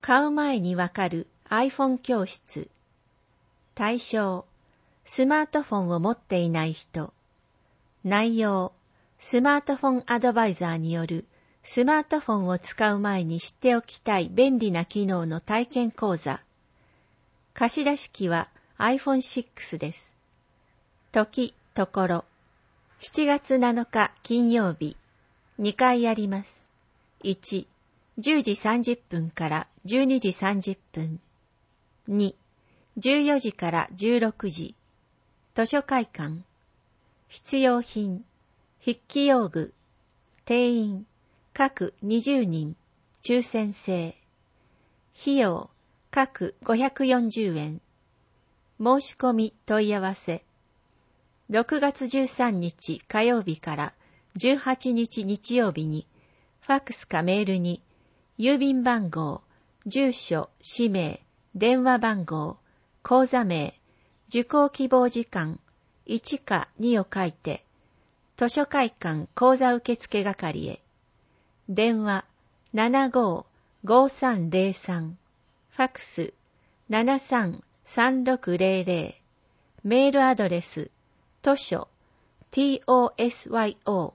買う前にわかる iPhone 教室。対象、スマートフォンを持っていない人。内容、スマートフォンアドバイザーによるスマートフォンを使う前に知っておきたい便利な機能の体験講座。貸し出し機は iPhone6 です。時、ところ。7月7日金曜日。2回やります。1、10時30分から12時30分。2、14時から16時。図書会館。必要品。筆記用具。定員。各20人。抽選制。費用。各540円。申し込み問い合わせ。6月13日火曜日から18日日曜日に、ファックスかメールに、郵便番号、住所、氏名、電話番号、口座名、受講希望時間、1か2を書いて、図書会館講座受付係へ。電話75-5303、ファックス733600、メールアドレス、図書、tosyo-info、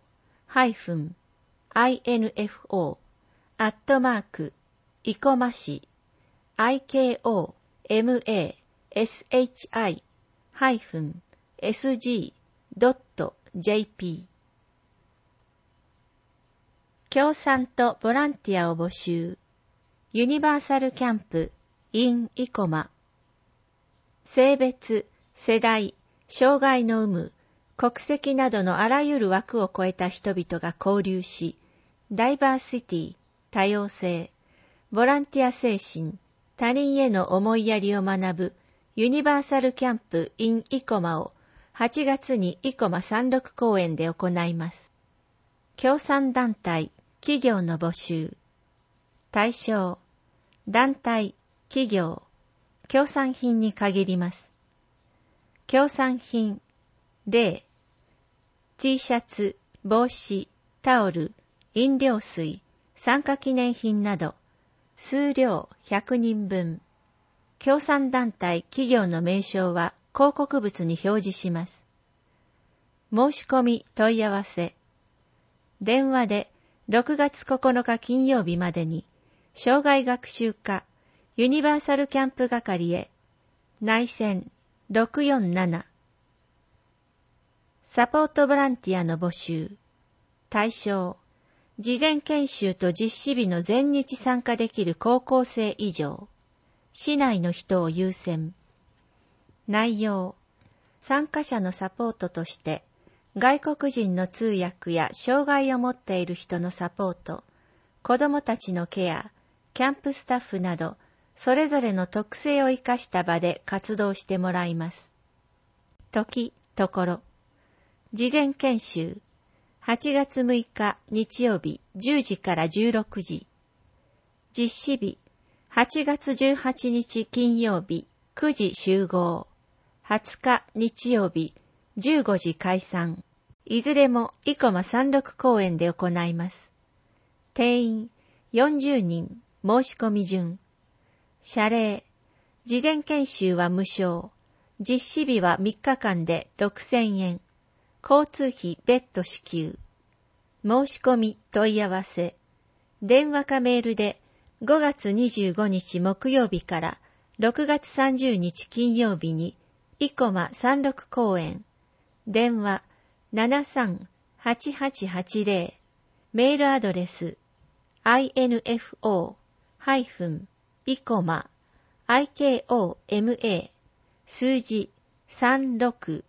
いこまし、ikomashi-sg.jp。協賛とボランティアを募集。ユニバーサルキャンプ in 生駒。性別、世代、障害の有無、国籍などのあらゆる枠を超えた人々が交流し、ダイバーシティ、多様性、ボランティア精神、他人への思いやりを学ぶユニバーサルキャンプ in 生駒を8月に生駒36公園で行います。協賛団体、企業の募集。対象、団体、企業、協賛品に限ります。協賛品、例、T シャツ、帽子、タオル、飲料水、参加記念品など、数量100人分。協賛団体、企業の名称は広告物に表示します。申し込み問い合わせ。電話で6月9日金曜日までに、生涯学習課、ユニバーサルキャンプ係へ、内線647。サポートボランティアの募集。対象、事前研修と実施日の全日参加できる高校生以上。市内の人を優先。内容、参加者のサポートとして、外国人の通訳や障害を持っている人のサポート、子どもたちのケア、キャンプスタッフなど、それぞれの特性を生かした場で活動してもらいます。時、ところ。事前研修。8月6日日曜日10時から16時。実施日。8月18日金曜日9時集合。20日日曜日15時解散。いずれも生駒36公園で行います。定員40人。申し込み順。謝礼。事前研修は無償。実施日は3日間で6000円。交通費別途支給。申し込み問い合わせ。電話かメールで5月25日木曜日から6月30日金曜日に生駒36公園。電話738880。メールアドレス info-icoma ikoma 数字36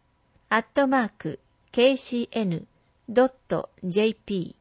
@kcn.jp。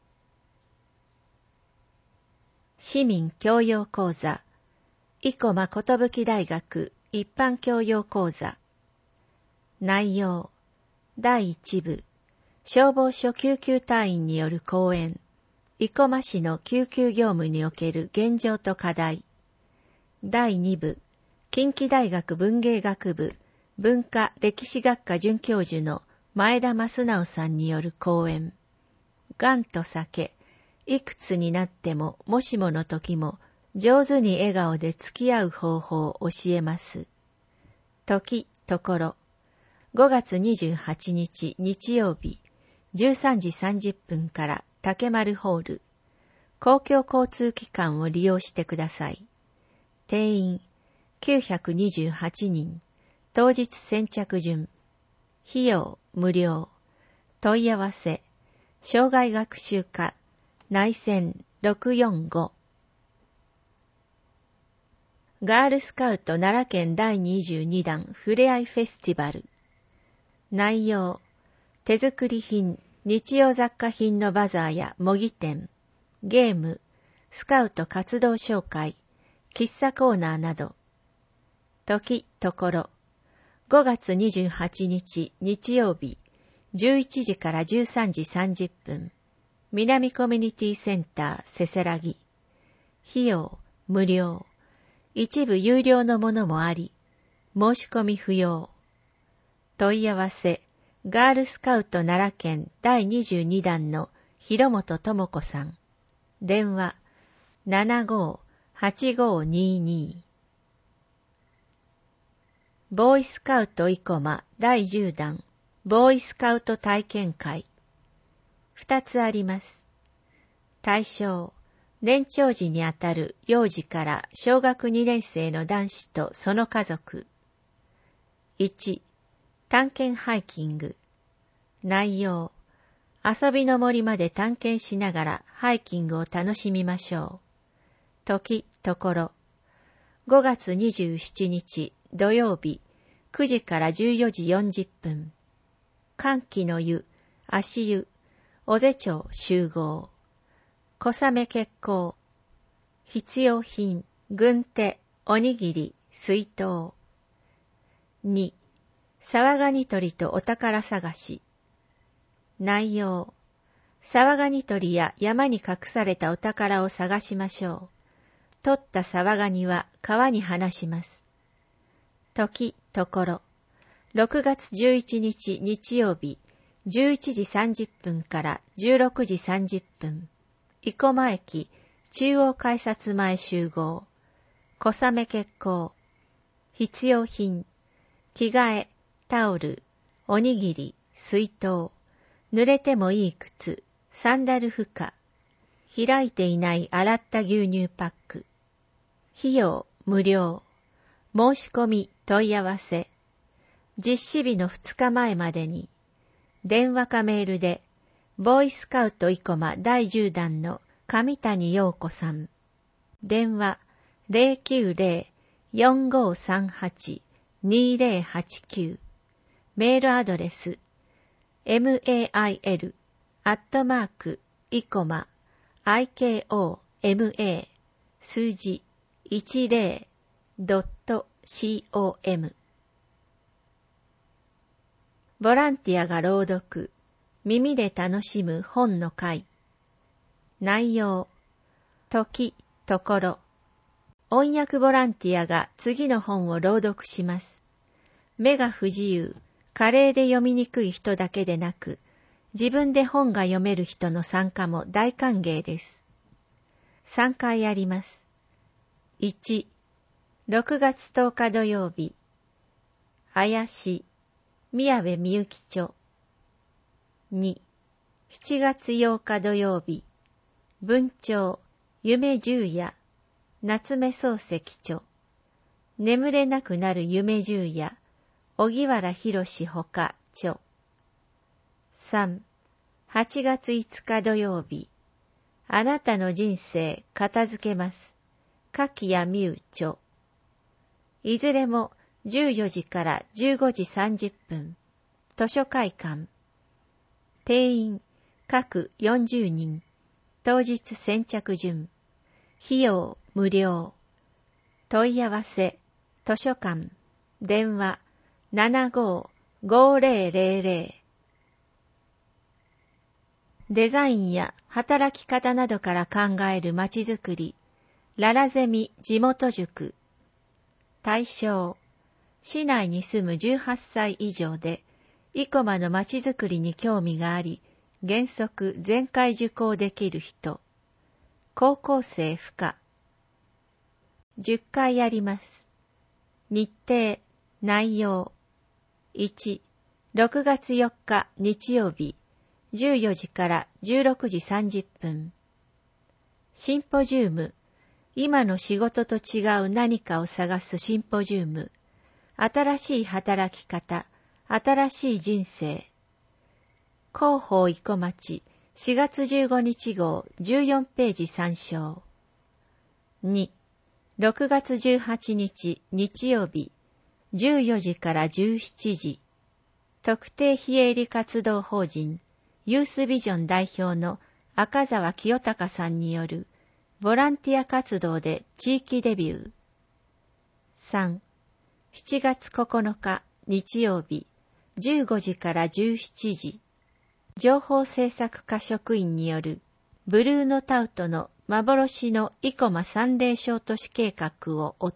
市民教養講座、生駒寿大学一般教養講座。内容、第1部、消防署救急隊員による講演、生駒市の救急業務における現状と課題。第2部、近畿大学文芸学部文化歴史学科准教授の前田益直さんによる講演。がんと酒、いくつになってももしもの時も上手に笑顔で付き合う方法を教えます。時、ところ。5月28日日曜日、13時30分から竹丸ホール。公共交通機関を利用してください。定員928人。当日先着順。費用無料。問い合わせ。障害学習課内線645。ガールスカウト奈良県第22弾ふれあいフェスティバル。内容、手作り品、日用雑貨品のバザーや模擬店、ゲーム、スカウト活動紹介、喫茶コーナーなど。時、ところ。5月28日日曜日、11時から13時30分。南コミュニティセンターせせらぎ。費用、無料。一部有料のものもあり、申し込み不要。問い合わせ、ガールスカウト奈良県第22弾の広本智子さん。電話、75-8522。ボーイスカウト生駒第10弾、ボーイスカウト体験会。2つあります。対象、年長児にあたる幼児から小学2年生の男子とその家族。1、探検ハイキング。内容、遊びの森まで探検しながらハイキングを楽しみましょう。時、ところ。5月27日土曜日、9時から14時40分。寒気の湯、足湯、尾瀬町集合。小雨決行。必要品、軍手、おにぎり、水筒。2、サワガニ取りとお宝探し。内容、サワガニ取りや山に隠されたお宝を探しましょう。取ったサワガニは川に放します。時、ところ。6月11日日曜日、11時30分から16時30分。生駒駅、中央改札前集合。小雨決行。必要品、着替え、タオル、おにぎり、水筒、濡れてもいい靴、サンダル負荷、開いていない洗った牛乳パック。費用無料。申し込み問い合わせ。実施日の2日前までに。電話かメールで、ボーイスカウト生駒第10弾の上谷陽子さん。電話090-4538-2089。メールアドレス mail@icoma-ikoma 数字 10.com。 ボランティアが朗読、耳で楽しむ本の会。内容、時、ところ。音訳ボランティアが次の本を朗読します。目が不自由、加齢で読みにくい人だけでなく、自分で本が読める人の参加も大歓迎です。3回あります。1、6月10日土曜日、怪し、宮部みゆき町。2、7月8日土曜日、文鳥、夢十夜、夏目漱石著。眠れなくなる夢十夜、小木原博士ほか著。3、8月5日土曜日、あなたの人生片付けます。柿谷美宇著。いずれも14時から15時30分。図書会館。定員各40人。当日先着順。費用無料。問い合わせ、図書館、電話75-5000。デザインや働き方などから考えるまちづくり、ララゼミ地元塾。対象、市内に住む18歳以上で、生駒のまちづくりに興味があり、原則全回受講できる人。高校生不可。 10回やります。日程、内容。1、6月4日日曜日、14時から16時30分。シンポジウム、今の仕事と違う何かを探すシンポジウム。新しい働き方、新しい人生。広報生駒町、4月15日号、14ページ参照。2、6月18日日曜日、14時から17時。特定非営利活動法人、ユースビジョン代表の赤澤清隆さんによるボランティア活動で地域デビュー。3、7月9日日曜日、15時から17時。情報制作課職員によるブルーノタウトの幻の生駒三霊小都市計画を追って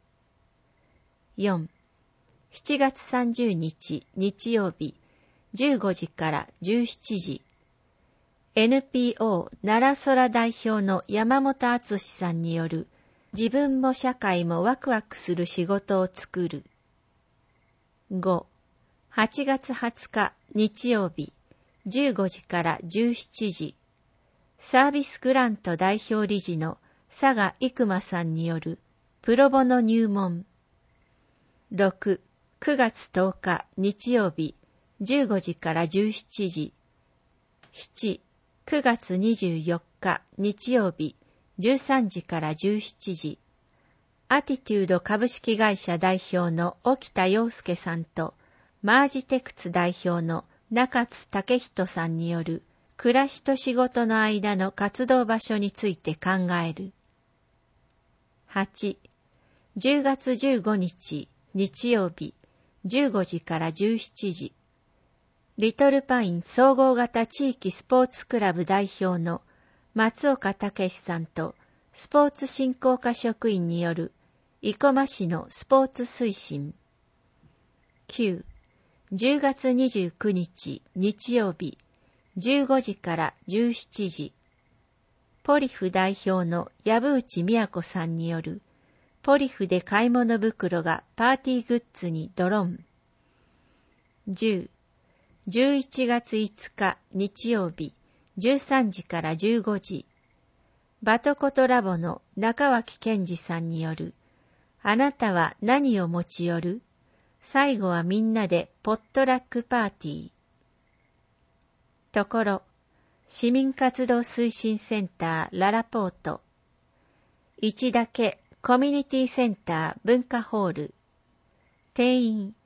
。4、7月30日日曜日、15時から17時。NPO 奈良空代表の山本敦さんによる自分も社会もワクワクする仕事を作る。5、8月20日日曜日、15時から17時。サービスグラント代表理事の佐賀生馬さんによるプロボノ入門。6、9月10日日曜日、15時から17時。7、9月24日日曜日、13時から17時。アティテュード株式会社代表の沖田洋介さんと、マージテクツ代表の中津武人さんによる暮らしと仕事の間の活動場所について考える。8、10月15日日曜日、15時から17時。リトルパイン総合型地域スポーツクラブ代表の松岡武さんとスポーツ振興課職員による生駒市のスポーツ推進。9、10月29日日曜日、15時から17時。ポリフ代表の藪内美也子さんによるポリフで買い物袋がパーティーグッズにドロン。10、11月5日日曜日、13時から15時。バトコトラボの中脇健二さんによるあなたは何を持ち寄る？最後はみんなでポットラックパーティー。ところ、市民活動推進センターララポート。1だけコミュニティセンター文化ホール。定員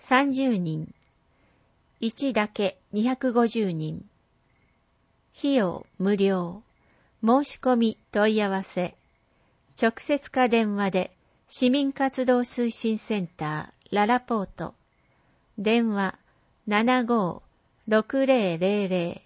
30人。1だけ250人。費用無料。申し込み問い合わせ。直接か電話で市民活動推進センターララポート。電話75-6000。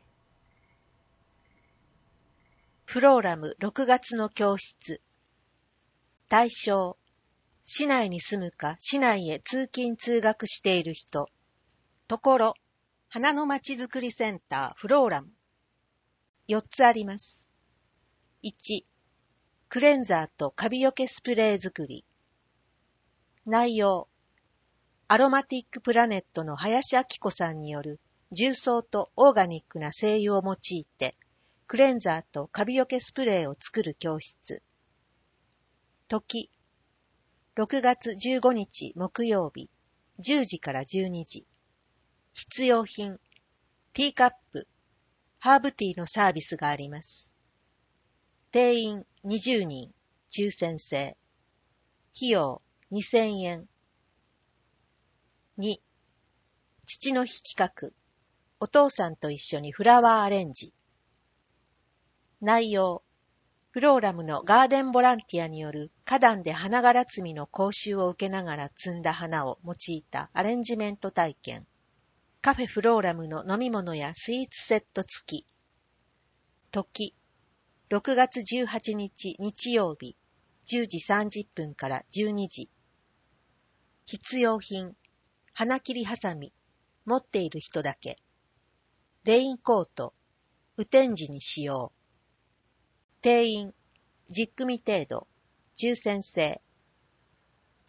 フローラム6月の教室。対象、市内に住むか市内へ通勤通学している人。ところ、花のまちづくりセンターフローラム。4つあります。1、クレンザーとカビよけスプレー作り。内容、アロマティックプラネットの林明子さんによる重曹とオーガニックな精油を用いて、クレンザーとカビよけスプレーを作る教室。時、6月15日木曜日、10時から12時。必要品、ティーカップ、ハーブティーのサービスがあります。定員20人、抽選制。費用2000円。2、父の日企画、お父さんと一緒にフラワーアレンジ。内容、フローラムのガーデンボランティアによる花壇で花柄摘みの講習を受けながら摘んだ花を用いたアレンジメント体験。カフェフローラムの飲み物やスイーツセット付き。時、6月18日日曜日、10時30分から12時。必要品、花切りハサミ、持っている人だけ。レインコート、雨天時に使用。定員、10組程度、抽選制。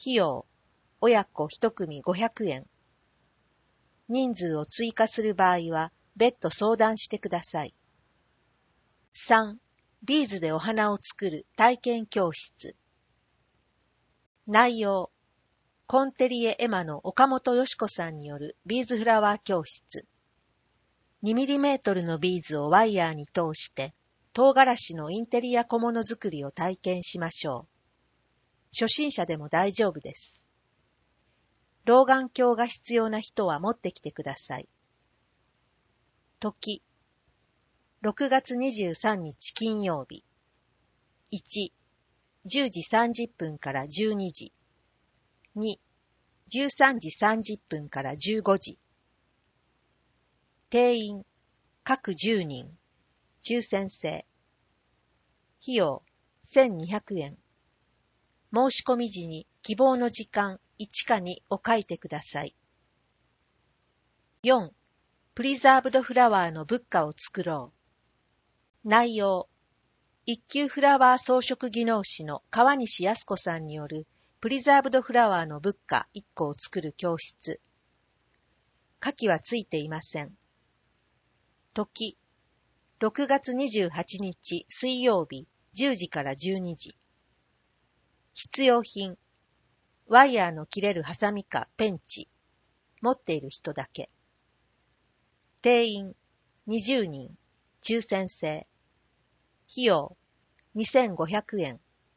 費用、親子1組500円。人数を追加する場合は、別途相談してください。3. ビーズでお花を作る体験教室。内容、コンテリエエマの岡本よし子さんによるビーズフラワー教室。2mm のビーズをワイヤーに通して、唐辛子のインテリア小物作りを体験しましょう。初心者でも大丈夫です。老眼鏡が必要な人は持ってきてください。時、6月23日金曜日。1、10時30分から12時。2、13時30分から15時。定員、各10人。抽選制。費用、1200円。申し込み時に希望の時間1か2を書いてください。4. プリザーブドフラワーの仏花を作ろう。内容、一級フラワー装飾技能士の川西康子さんによるプリザーブドフラワーの仏花1個を作る教室。下記はついていません。時、6月28日水曜日10時から12時。必要品、ワイヤーの切れるハサミかペンチ、持っている人だけ。定員、20人、抽選制。費用、2500円。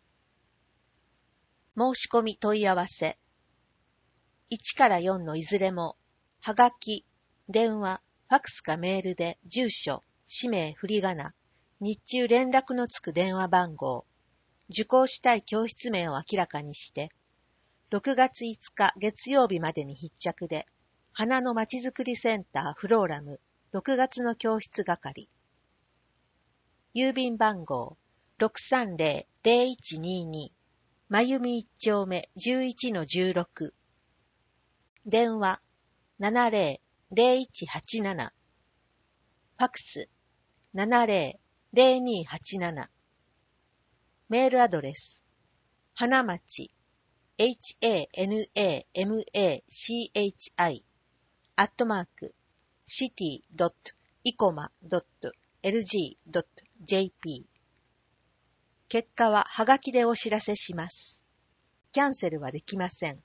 申し込み問い合わせ。1から4のいずれも、はがき、電話、ファクスかメールで住所、氏名、振り仮名、日中連絡のつく電話番号、受講したい教室名を明らかにして、6月5日月曜日までに必着で、花のまちづくりセンターフローラム6月の教室係。郵便番号 630-0122 まゆみ1丁目 11-16。電話 70-0187。ファクス 70-0287。メールアドレス、花町、hanamachi、city.icoma.lg.jp。結果ははがきでお知らせします。キャンセルはできません。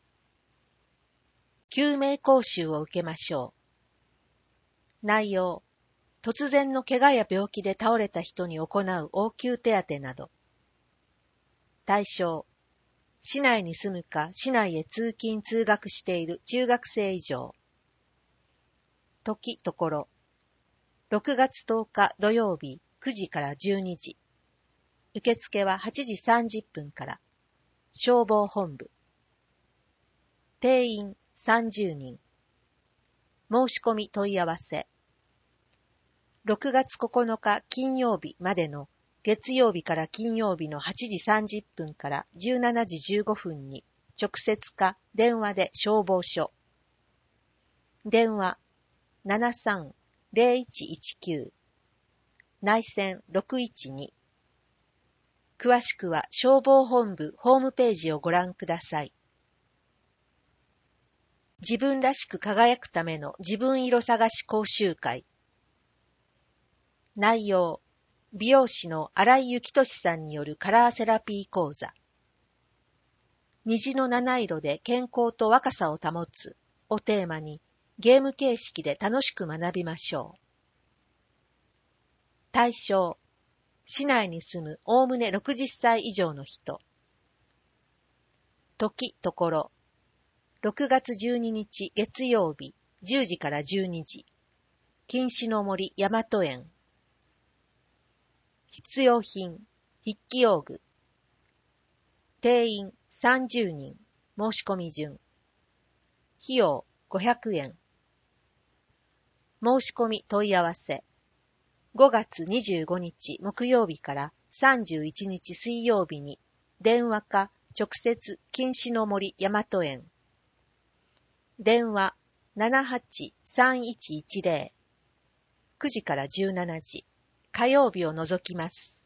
救命講習を受けましょう。内容、突然の怪我や病気で倒れた人に行う応急手当など。対象、市内に住むか市内へ通勤通学している中学生以上。時ところ、6月10日土曜日9時から12時。受付は8時30分から。消防本部。定員30人。申し込み問い合わせ。6月9日金曜日までの月曜日から金曜日の8時30分から17時15分に直接か電話で消防署。電話 73-0119 内線612。詳しくは消防本部ホームページをご覧ください。自分らしく輝くための自分色探し講習会。内容、美容師の新井幸俊さんによるカラーセラピー講座。虹の七色で健康と若さを保つをテーマにゲーム形式で楽しく学びましょう。対象、市内に住むおおむね60歳以上の人。時ところ、6月12日月曜日10時から12時。錦糸の森大和園。必要品、筆記用具。定員30人、申し込み順。費用500円。申し込み問い合わせ。5月25日木曜日から31日水曜日に電話か直接錦糸の森大和園。電話 78-3110。9時から17時。火曜日を除きます。